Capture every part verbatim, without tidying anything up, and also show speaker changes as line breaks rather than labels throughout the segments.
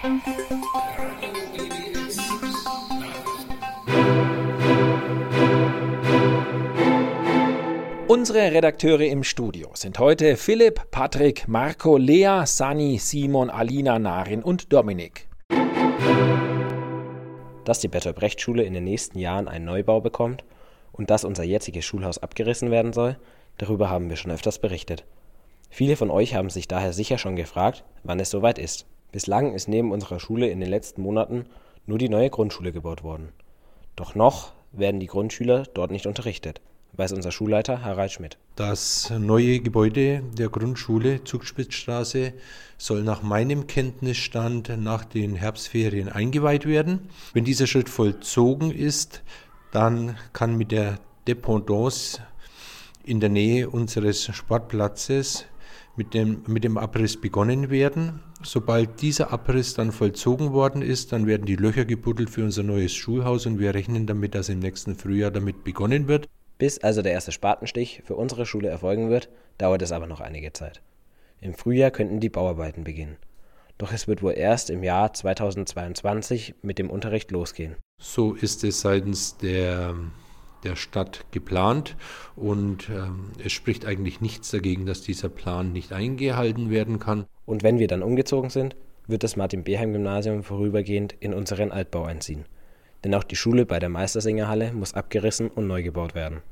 Unsere Redakteure im Studio sind heute Philipp, Patrick, Marco, Lea, Sani, Simon, Alina, Narin und Dominik.
Dass die Bertolt-Brecht-Schule in den nächsten Jahren einen Neubau bekommt und dass unser jetziges Schulhaus abgerissen werden soll, darüber haben wir schon öfters berichtet. Viele von euch haben sich daher sicher schon gefragt, wann es soweit ist. Bislang ist neben unserer Schule in den letzten Monaten nur die neue Grundschule gebaut worden. Doch noch werden die Grundschüler dort nicht unterrichtet, weiß unser Schulleiter Harald Schmidt.
Das neue Gebäude der Grundschule Zugspitzstraße soll nach meinem Kenntnisstand nach den Herbstferien eingeweiht werden. Wenn dieser Schritt vollzogen ist, dann kann mit der Dependance in der Nähe unseres Sportplatzes mit dem, mit dem Abriss begonnen werden. Sobald dieser Abriss dann vollzogen worden ist, dann werden die Löcher gebuddelt für unser neues Schulhaus und wir rechnen damit, dass im nächsten Frühjahr damit begonnen wird.
Bis also der erste Spatenstich für unsere Schule erfolgen wird, dauert es aber noch einige Zeit. Im Frühjahr könnten die Bauarbeiten beginnen. Doch es wird wohl erst im Jahr zweitausendzweiundzwanzig mit dem Unterricht losgehen.
So ist es seitens der, der Stadt geplant und ähm, es spricht eigentlich nichts dagegen, dass dieser Plan nicht eingehalten werden kann.
Und wenn wir dann umgezogen sind, wird das Martin-Beheim-Gymnasium vorübergehend in unseren Altbau einziehen. Denn auch die Schule bei der Meistersingerhalle muss abgerissen und neu gebaut werden.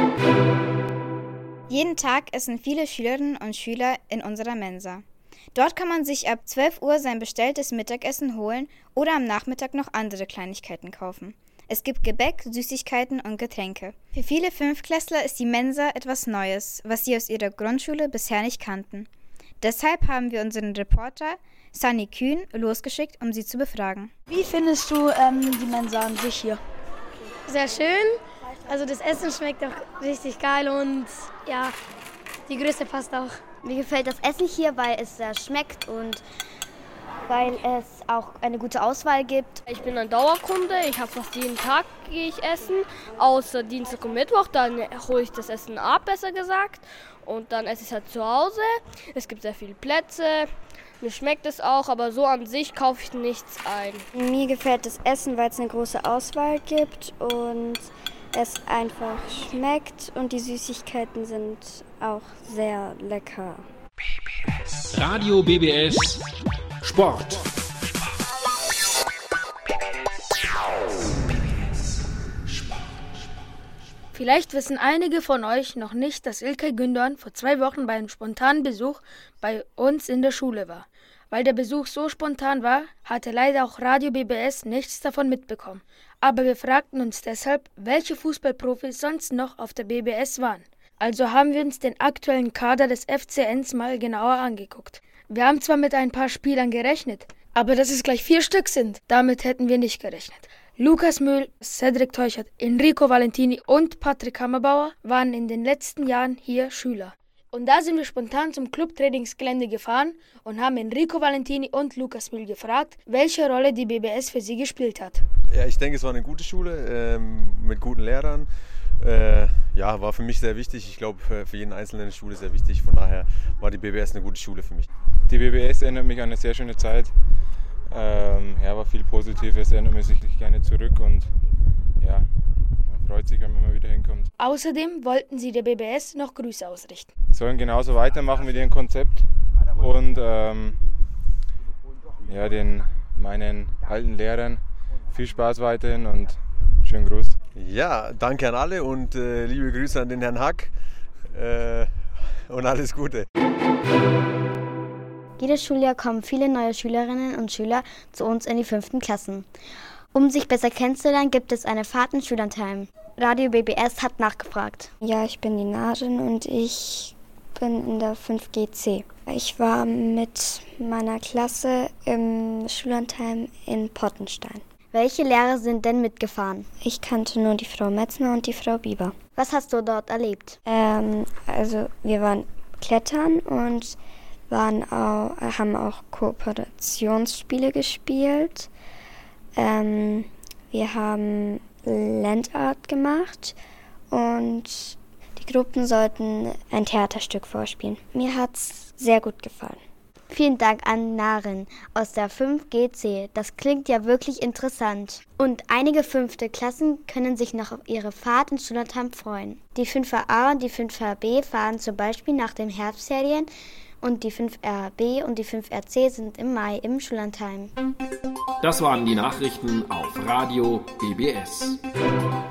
Jeden Tag essen viele Schülerinnen und Schüler in unserer Mensa. Dort kann man sich ab zwölf Uhr sein bestelltes Mittagessen holen oder am Nachmittag noch andere Kleinigkeiten kaufen. Es gibt Gebäck, Süßigkeiten und Getränke. Für viele Fünftklässler ist die Mensa etwas Neues, was sie aus ihrer Grundschule bisher nicht kannten. Deshalb haben wir unseren Reporter Sani Kühn losgeschickt, um sie zu befragen.
Wie findest du ähm, die Mensa an sich hier?
Sehr schön. Also das Essen schmeckt auch richtig geil und ja, die Größe passt auch.
Mir gefällt das Essen hier, weil es sehr schmeckt und weil es auch eine gute Auswahl gibt.
Ich bin ein Dauerkunde, ich habe fast jeden Tag gehe ich essen, außer Dienstag und Mittwoch, dann hole ich das Essen ab, besser gesagt. Und dann esse ich es halt zu Hause. Es gibt sehr viele Plätze, mir schmeckt es auch, aber so an sich kaufe ich nichts ein.
Mir gefällt das Essen, weil es eine große Auswahl gibt und es einfach schmeckt und die Süßigkeiten sind auch sehr lecker.
B B S. Radio B B S Sport.
Vielleicht wissen einige von euch noch nicht, dass Ilkay Gündoğan vor zwei Wochen bei einem spontanen Besuch bei uns in der Schule war. Weil der Besuch so spontan war, hatte leider auch Radio B B S nichts davon mitbekommen. Aber wir fragten uns deshalb, welche Fußballprofis sonst noch auf der B B S waren. Also haben wir uns den aktuellen Kader des F C Ens mal genauer angeguckt. Wir haben zwar mit ein paar Spielern gerechnet, aber dass es gleich vier Stück sind, damit hätten wir nicht gerechnet. Lukas Mühl, Cedric Teuchert, Enrico Valentini und Patrick Hammerbauer waren in den letzten Jahren hier Schüler. Und da sind wir spontan zum Clubtrainingsgelände gefahren und haben Enrico Valentini und Lukas Mühl gefragt, welche Rolle die B B S für sie gespielt hat.
Ja, ich denke, es war eine gute Schule ähm, mit guten Lehrern. Äh, ja, war für mich sehr wichtig. Ich glaube, für jeden Einzelnen eine Schule sehr wichtig. Von daher war die B B S eine gute Schule für mich.
Die B B S erinnert mich an eine sehr schöne Zeit. Ähm, ja, war viel Positives, erinnert mich gerne zurück und ja, man freut sich, wenn man mal wieder hinkommt.
Außerdem wollten sie der B B S noch Grüße ausrichten.
Sollen genauso weitermachen mit ihrem Konzept und ähm, ja, den meinen alten Lehrern viel Spaß weiterhin und schönen Gruß.
Ja, danke an alle und äh, liebe Grüße an den Herrn Hack äh, und alles Gute.
Jedes Schuljahr kommen viele neue Schülerinnen und Schüler zu uns in die fünften Klassen. Um sich besser kennenzulernen, gibt es eine Fahrt in Schüllandheim. Radio B B S hat nachgefragt.
Ja, ich bin die Narin und ich bin in der fünf G C. Ich war mit meiner Klasse im Schüllandheim in Pottenstein.
Welche Lehrer sind denn mitgefahren?
Ich kannte nur die Frau Metzner und die Frau Bieber.
Was hast du dort erlebt?
Ähm, also wir waren klettern und waren auch, haben auch Kooperationsspiele gespielt. Ähm, wir haben Landart gemacht und die Gruppen sollten ein Theaterstück vorspielen. Mir hat es sehr gut gefallen.
Vielen Dank an Narin aus der fünf G C. Das klingt ja wirklich interessant. Und einige fünfte Klassen können sich noch auf ihre Fahrt ins Schullandheim freuen. Die fünfer A und die fünfer B fahren zum Beispiel nach den Herbstferien und die fünf R B und die fünf R C sind im Mai im Schullandheim.
Das waren die Nachrichten auf Radio B B S.